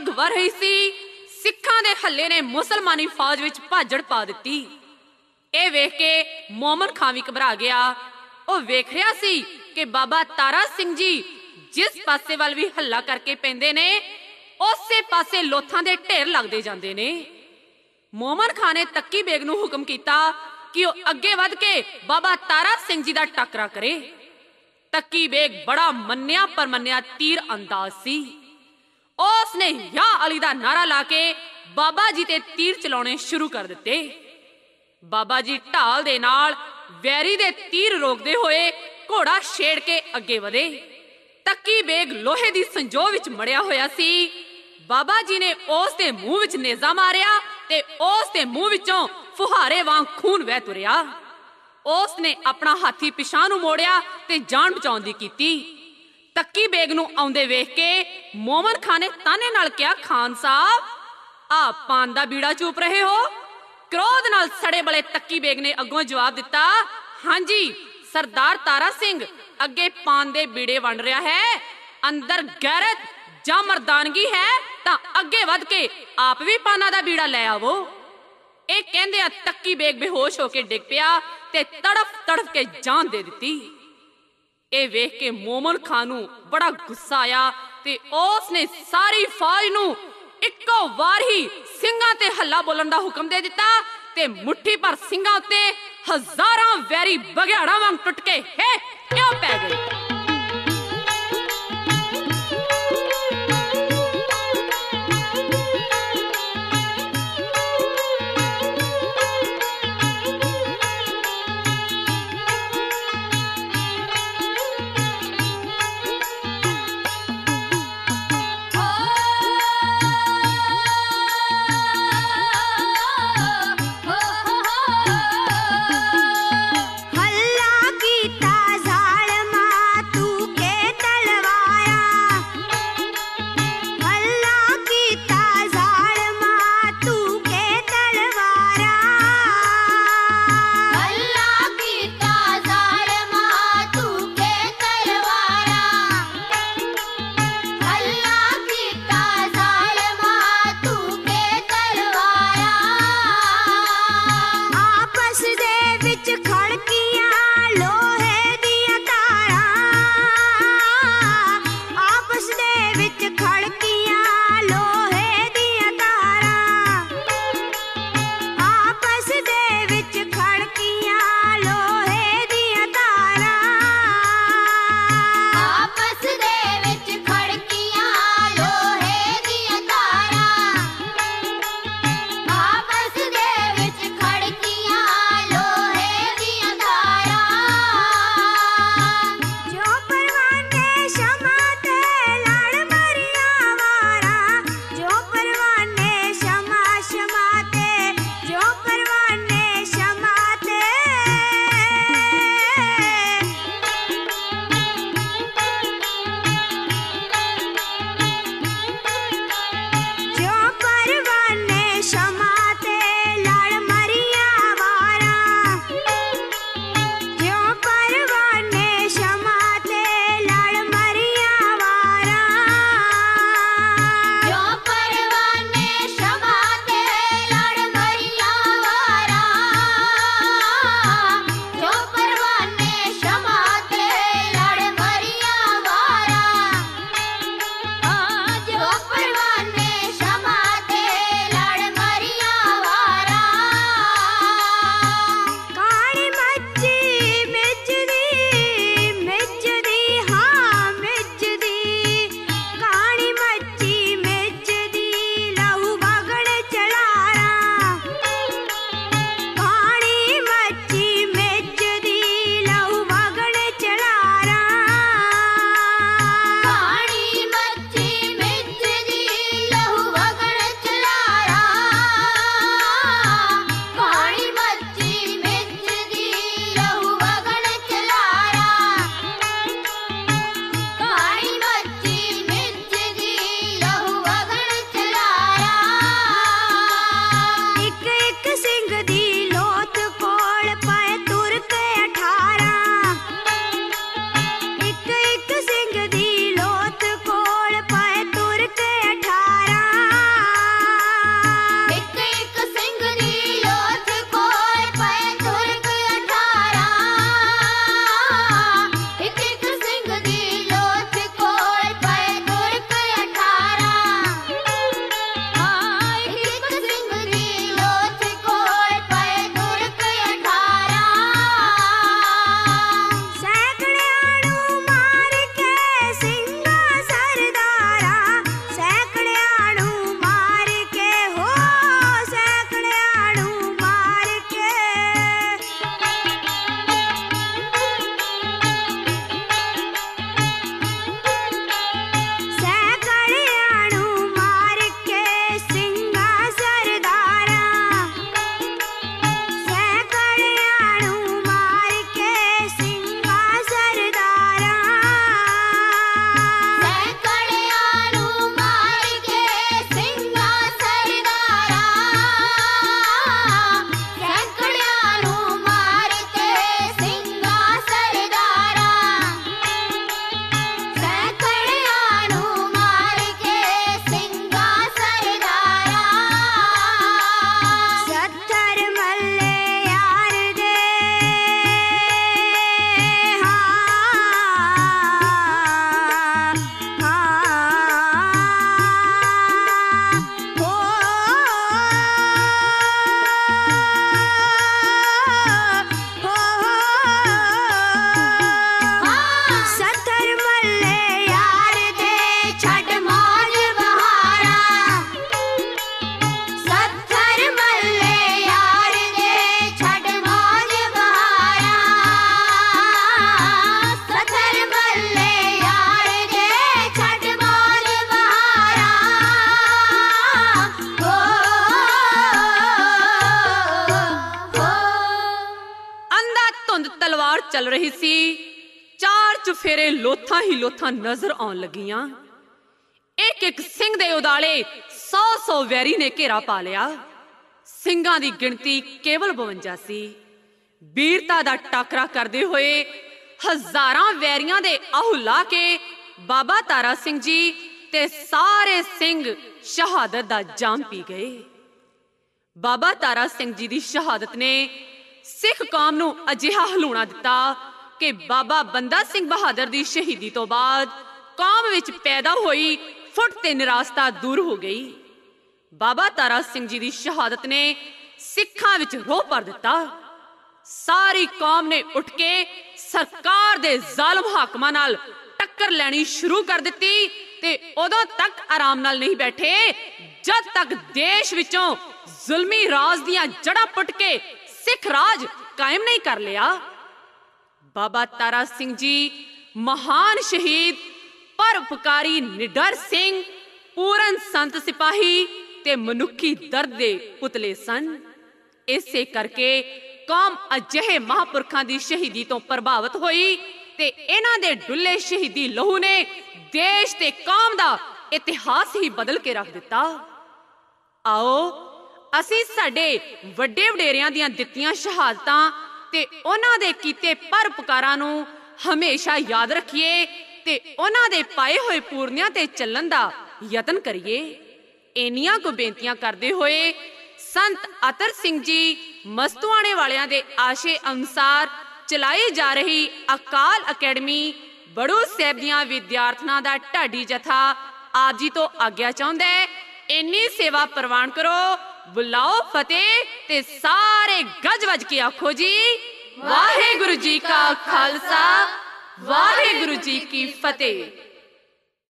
ਅੱਗ ਵਰ ਰਹੀ ਸੀ, ਸਿੱਖਾਂ ਦੇ ਹੱਲੇ ਨੇ ਮੁਸਲਮਾਨੀ ਫੌਜ ਵਿੱਚ ਭਾਜੜ ਪਾ ਦਿੱਤੀ। ਇਹ ਵੇਖ ਕੇ ਮੋਮਨ ਖਾਂ ਵੀ ਘਬਰਾ ਗਿਆ। ਉਹ ਵੇਖ ਰਿਹਾ ਸੀ ਕਿ ਬਾਬਾ ਤਾਰਾ ਸਿੰਘ ਜੀ ਜਿਸ ਪਾਸੇ ਵੱਲ ਵੀ ਹੱਲਾ ਕਰਕੇ ਪੈਂਦੇ ਨੇ, ਉਸੇ ਪਾਸੇ ਲੋਥਾਂ ਦੇ ਢੇਰ ਲੱਗਦੇ ਜਾਂਦੇ ਨੇ। ਮੋਮਨ ਖਾਂ ਨੇ ਤੱਕੀ ਬੇਗ ਨੂੰ ਹੁਕਮ ਕੀਤਾ ਕਿ ਉਹ ਅੱਗੇ ਵੱਧ ਕੇ ਬਾਬਾ ਤਾਰਾ ਸਿੰਘ ਜੀ ਦਾ ਟਾਕਰਾ ਕਰੇ। ਤੱਕੀ ਬੇਗ ਬੜਾ ਮੰਨਿਆ ਪਰਮੰਨਿਆ ਤੀਰ ਅੰਦਾਜ਼ ਸੀ। ਉਸਨੇ ਯਾ ਅਲੀ ਦਾ ਨਾਰਾ ਲਾ ਕੇ ਬਾਬਾ ਜੀ ਤੇ ਤੀਰ ਚਲਾਉਣੇ ਸ਼ੁਰੂ ਕਰ ਦਿੱਤੇ। ਬਾਬਾ ਜੀ ਢਾਲ ਦੇ ਨਾਲ ਵੈਰੀ ਦੇ ਤੀਰ ਰੋਕਦੇ ਹੋਏ ਘੋੜਾ ਛੇੜ ਕੇ ਅੱਗੇ ਵਧੇ। ਤੱਕੀ ਬੇਗ ਲੋਹੇ ਦੀ ਸੰਜੋ ਵਿੱਚ ਮੜਿਆ ਹੋਇਆ ਸੀ। ਬਾਬਾ ਜੀ ਨੇ ਉਸ ਦੇ ਮੂੰਹ ਵਿੱਚ ਨੇਜ਼ਾ ਮਾਰਿਆ ਤੇ ਉਸ ਦੇ ਮੂੰਹ ਵਿੱਚੋਂ ਫੁਹਾਰੇ ਵਾਂਗ ਖੂਨ ਵਹਿ ਤੁਰਿਆ। ਉਸ ਨੇ ਆਪਣਾ ਹਾਥੀ ਪਿਛਾਂਹ ਨੂੰ ਮੋੜਿਆ ਤੇ ਜਾਨ ਬਚਾਉਣ ਦੀ ਕੀਤੀ। ਤੱਕੀ ਬੇਗ ਨੂੰ ਆਉਂਦੇ ਵੇਖ ਕੇ ਮੋਮਨ ਖਾਂ ਨੇ ਤਾਨੇ ਨਾਲ ਕਿਹਾ, ਖਾਨ ਸਾਹਿਬ, ਆ ਪਾਨ ਦਾ ਬੀੜਾ ਚੂਪ ਰਹੇ ਹੋ? ਕ੍ਰੋਧ ਨਾਲ ਸੜੇ ਬਲੇ ਤੱਕੀ ਬੇਗ ਨੇ ਅੱਗੋਂ ਜਵਾਬ ਦਿੱਤਾ, ਹਾਂਜੀ ਸਰਦਾਰ ਤਾਰਾ ਸਿੰਘ ਅੱਗੇ ਪਾਨ ਦੇ ਬੀੜੇ ਵੰਡ ਰਿਹਾ ਹੈ। ਅੰਦਰ ਗੈਰਤ ਜਾਂ ਮਰਦਾਨਗੀ ਹੈ ਤਾਂ ਅੱਗੇ ਵੱਧ ਕੇ ਆਪ ਵੀ ਪਾਨਾਂ ਦਾ ਬੀੜਾ ਲੈ ਆਵੋ। ਇਹ ਕਹਿੰਦੇ ਤੱਕੀ ਬੇਗ ਬੇਹੋਸ਼ ਹੋ ਕੇ ਡਿੱਗ ਪਿਆ ਤੇ ਤੜਫ ਤੜਫ ਕੇ ਜਾਨ ਦੇ ਦਿੱਤੀ। ਇਹ ਵੇਖ ਕੇ ਮੋਮਨ ਖਾਂ ਨੂੰ ਬੜਾ ਗੁੱਸਾ ਆਇਆ ਤੇ ਉਸ ਨੇ ਸਾਰੀ ਫੌਜ ਨੂੰ ਇੱਕੋ ਵਾਰ ਹੀ ਸਿੰਘਾਂ ਤੇ ਹੱਲਾ ਬੋਲਣ ਦਾ ਹੁਕਮ ਦੇ ਦਿੱਤਾ ਤੇ ਮੁੱਠੀ ਭਰ ਸਿੰਘਾਂ ਉੱਤੇ ਹਜ਼ਾਰਾਂ ਵੈਰੀ ਬਘਿਆੜਾਂ ਵਾਂਗ ਟੁੱਟ ਕੇ ਕਿਉਂ ਪੈ ਗਏ। हल्ला कीता जालमा ਚੱਲ ਰਹੀ ਸੀ, ਚਾਰ ਚੁਫੇਰੇ ਲੋਥਾਂ ਹੀ ਲੋਥਾਂ ਨਜ਼ਰ ਆਉਣ ਲੱਗੀਆਂ। ਇੱਕ ਇੱਕ ਸਿੰਘ ਦੇ ਉਦਾਲੇ 100 ਵੈਰੀ ਨੇ ਘੇਰਾ ਪਾ ਲਿਆ। ਸਿੰਘਾਂ ਦੀ ਗਿਣਤੀ ਕੇਵਲ 52 ਸੀ। ਵੀਰਤਾ ਦਾ ਟਾਕਰਾ ਕਰਦੇ ਹੋਏ ਹਜ਼ਾਰਾਂ ਵੈਰੀਆਂ ਦੇ ਆਹੂ ਲਾ ਕੇ ਬਾਬਾ ਤਾਰਾ ਸਿੰਘ ਜੀ ਤੇ ਸਾਰੇ ਸਿੰਘ ਸ਼ਹਾਦਤ ਦਾ ਜਾਮ ਪੀ ਗਏ। ਬਾਬਾ ਤਾਰਾ ਸਿੰਘ ਜੀ ਦੀ ਸ਼ਹਾਦਤ ਨੇ ਸਿੱਖ ਕੌਮ ਨੂੰ ਅਜਿਹਾ ਹਲੂਣਾ ਦਿੱਤਾ ਕਿ ਬਾਬਾ ਬੰਦਾ ਸਿੰਘ ਬਹਾਦਰ ਦੀ ਸ਼ਹੀਦੀ ਤੋਂ ਬਾਅਦ ਕੌਮ ਵਿੱਚ ਪੈਦਾ ਹੋਈ ਫੁੱਟ ਤੇ ਨਿਰਾਸ਼ਤਾ ਦੂਰ ਹੋ ਗਈ। ਬਾਬਾ ਤਾਰਾ ਸਿੰਘ ਜੀ ਦੀ ਸ਼ਹਾਦਤ ਨੇ ਸਿੱਖਾਂ ਵਿੱਚ ਰੋਹ ਭਰ ਦਿੱਤਾ। ਸਾਰੀ ਕੌਮ ਨੇ ਉੱਠ ਕੇ ਸਰਕਾਰ ਦੇ ਜ਼ਾਲਮ ਹਾਕਮਾਂ ਨਾਲ ਟੱਕਰ ਲੈਣੀ ਸ਼ੁਰੂ ਕਰ ਦਿੱਤੀ ਤੇ ਉਦੋਂ ਤੱਕ ਆਰਾਮ ਨਾਲ ਨਹੀਂ ਬੈਠੇ ਜਦ ਤੱਕ ਦੇਸ਼ ਵਿੱਚੋਂ ਜ਼ੁਲਮੀ ਰਾਜ ਦੀਆਂ ਜੜ੍ਹਾਂ ਪੁੱਟ ਕੇ ਸਿੱਖ ਰਾਜ ਕਾਇਮ ਨਹੀਂ ਕਰ ਲਿਆ। ਬਾਬਾ ਤਾਰਾ ਸਿੰਘ ਜੀ ਮਹਾਨ ਸ਼ਹੀਦ, ਪਰਉਪਕਾਰੀ ਨਿਡਰ ਸਿੰਘ, ਪੂਰਨ ਸੰਤ ਸਿਪਾਹੀ ਤੇ ਮਨੁੱਖੀ ਦਰਦ ਦੇ ਪੁਤਲੇ ਸਨ। ਇਸੇ ਕਰਕੇ ਕੌਮ ਅਜਿਹੇ ਮਹਾਂਪੁਰਖਾਂ ਦੀ ਸ਼ਹੀਦੀ ਤੋਂ ਪ੍ਰਭਾਵਿਤ ਹੋਈ ਤੇ ਇਹਨਾਂ ਦੇ ਡੁੱਲੇ ਸ਼ਹੀਦੀ ਲਹੂ ਨੇ ਦੇਸ਼ ਤੇ ਕੌਮ ਦਾ ਇਤਿਹਾਸ ਹੀ ਬਦਲ ਕੇ ਰੱਖ ਦਿੱਤਾ। ਆਓ ਅਸੀਂ ਸਾਡੇ ਵੱਡੇ ਵਡੇਰਿਆਂ ਦੀਆਂ ਦਿੱਤੀਆਂ ਸ਼ਹਾਦਤਾਂ ਤੇ ਉਹਨਾਂ ਦੇ ਕੀਤੇ ਪਰਉਪਕਾਰਾਂ ਨੂੰ ਹਮੇਸ਼ਾ ਯਾਦ ਰੱਖੀਏ ਤੇ ਉਹਨਾਂ ਦੇ ਪਾਏ ਹੋਏ ਪੂਰਨਿਆਂ ਤੇ ਚੱਲਣ ਦਾ ਯਤਨ ਕਰੀਏ। ਇੰਨੀਆਂ ਕੁ ਬੇਨਤੀਆਂ ਕਰਦੇ ਹੋਏ ਸੰਤ ਅਤਰ ਸਿੰਘ ਜੀ ਮਸਤੂਆਣੇ ਵਾਲਿਆਂ ਦੇ ਆਸ਼ੇ ਅਨੁਸਾਰ ਚਲਾਈ ਜਾ ਰਹੀ ਅਕਾਲ ਅਕੈਡਮੀ ਬੜੂ ਸਾਹਿਬ ਦੀਆਂ ਵਿਦਿਆਰਥਣਾਂ ਦਾ ਢਾਡੀ ਜਥਾ ਆਪ ਜੀ ਤੋਂ ਆਗਿਆ ਚਾਹੁੰਦਾ ਹੈ। ਇੰਨੀ ਸੇਵਾ ਪ੍ਰਵਾਨ ਕਰੋ। ਬੁਲਾਓ ਫਤਿਹ ਤੇ ਸਾਰੇ ਗੱਜ ਵੱਜ ਕੇ ਆਖੋ ਜੀ, ਵਾਹਿਗੁਰੂ ਜੀ ਕਾ ਖਾਲਸਾ, ਵਾਹਿਗੁਰੂ ਜੀ ਕੀ ਫਤਿਹ।